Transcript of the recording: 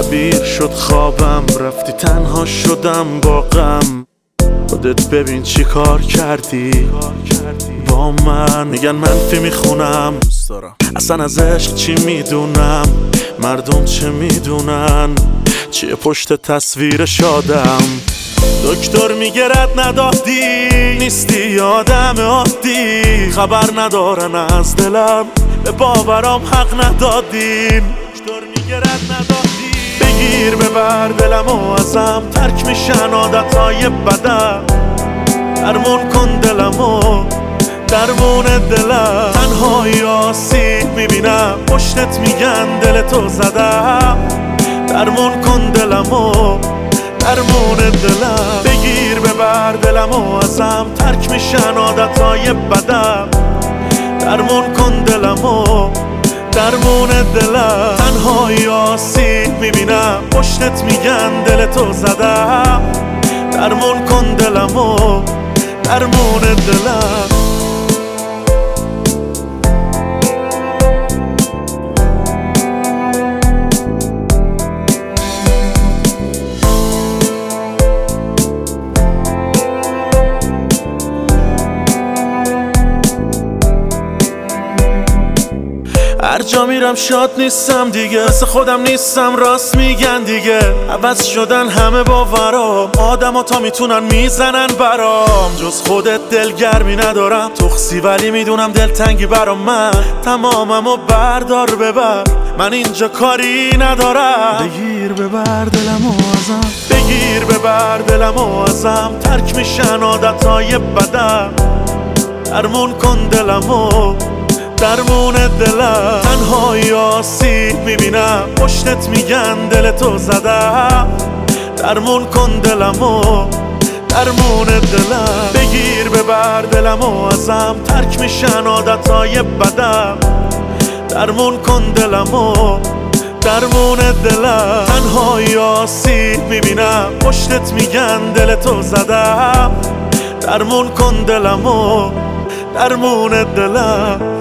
تصویر شد خوابم، رفتی تنها شدم با غم. خودت ببین چی کار کردی با من. میگن منفی میخونم، اصلا از عشق چی میدونم، مردم چه میدونن، چیه پشت تصویر شادم. دکتر میگه رد ندادی، نیستی آدم عادی، خبر ندارن از دلم، به باورام حق ندادین. دکتر میگه رد ندادی، بگیر ببر دلمو ازم، ترک میشن عادتهای بدم. درمون کن دلمو، درمون دلم. تنهایی آسیب میبینم، پشتت میگن دلتو زدم. درمون کن دلمو، درمون دلم. بگیر ببر دلمو ازم، ترک میشن عادتهای بدم. درمون کن دلمو، درمون دلم. تنهایی آسیب میبینم، پشتت میگن دلتو زدم. درمون کن دلمو، درمون دلم. هر جا میرم شاد نیستم دیگه، مثل خودم نیستم، راست میگن دیگه. عوض شدن همه باورام، آدما تا میتونن میزنن برام. جز خودت دلگرمی ندارم، تخسی ولی میدونم دلتنگی برام. من تماممو بردار ببر، من اینجا کاری ندارم. بگیر ببر دلمو ازم، بگیر ببر دلمو ازم، ترک میشن عادتهای بدم. درمون کن دلمو، درمون دلم. تنهایی آسیب میبینم، پشتت میگن دلتو زدم. درمون کن دلمو، درمون دلم. بگیر ببر دلمو ازم، ترک میشن عادتهای بدم. درمون کن دلمو، درمون دلم. تنهایی آسیب میبینم، پشتت میگن دلتو زدم. درمون کن دلمو، درمون دلم.